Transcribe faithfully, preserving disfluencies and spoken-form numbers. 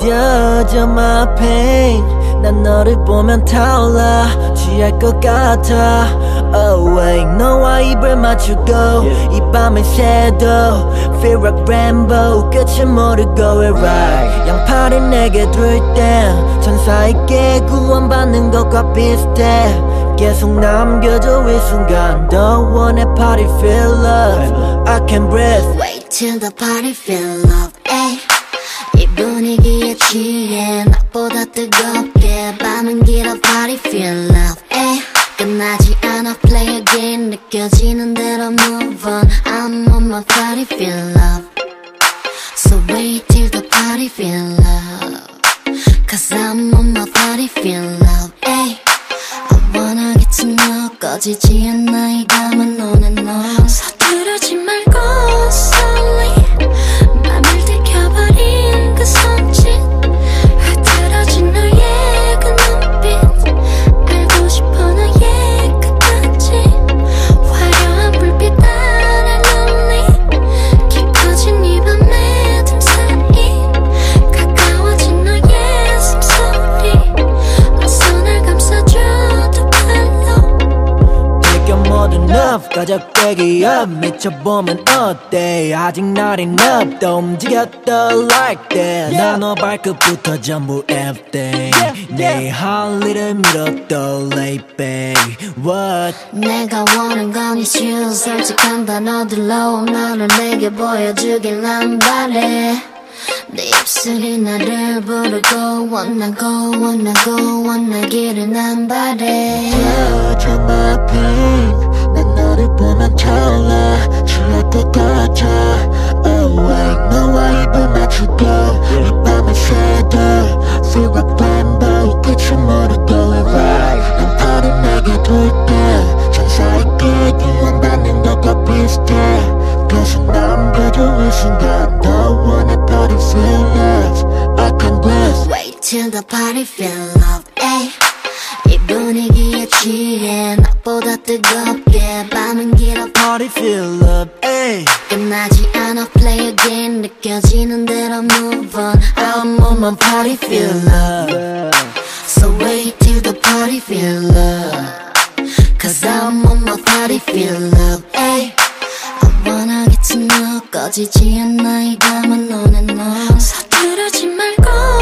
느껴져 my pain 난 너를 보면 타올라 취할 것 같아 Oh wait 너와 입을 맞추고 yeah. 이 밤을 새도 Feel like rainbow 끝을 모르고 we're right 양팔이 내게 들땐 천사에게 구원받는 것과 비슷해 계속 남겨져 이 순간 더 원해 party feel love I can't breathe Wait till the party feel love ay. 이 분위기에 취해 낮보다 뜨겁게 밤은 길어 party feel love ay. 끝나지 않아 play again 느껴지는 대로 move on I'm on my party feel love So wait till the party feel love Cause I'm on my party feel love ay. I wanna get to know 꺼지지 않아 이 밤은 오는 너 서두르지 말고 slowly 맘을 들켜버린 그 손짓 흐트러진 너의 그 눈빛 알고 싶어 너의 끝까지 화려한 불빛 아래 lonely 깊어진 이 밤의 틈 사이 가까워진 너의 숨소리 어서 날 감싸줘 모든 enough 가적대기 up 미쳐보면 어때 아직 not enough 또 움직였더 like that 나 너 발끝부터 전부 everything 내 할 일을 밀었더 late babe What 내가 원한 건 is you 솔직한 단어들로 너를 내게 보여주길 난 바래 내 입술이 나를 부르고 원하고 원하고 원하기를 난 바래 Touch my pain 난 너를 보면 타올라 취할 것 같아 Oh wait 너와 입을 맞추고 이 밤을 새도 Feel like rainbow 끝을 모르고 we're right 양팔이 내게 돌때 천사에게 구원받는 것과 비슷해 계속 남겨져 이 순간 더 원해 party feel love I can't breathe Wait till the party feel love ay. 이 분위기에 취해 낮보다 뜨겁게 밤은 길어 party feel love ay. 끝나지 않아 play again 느껴지는 대로 move on I'm on my party feel love So wait till the party feel love Cause I'm on my party feel love ay. I wanna get to know 꺼지지 않아 이 밤은 오는 너 서두르지 말고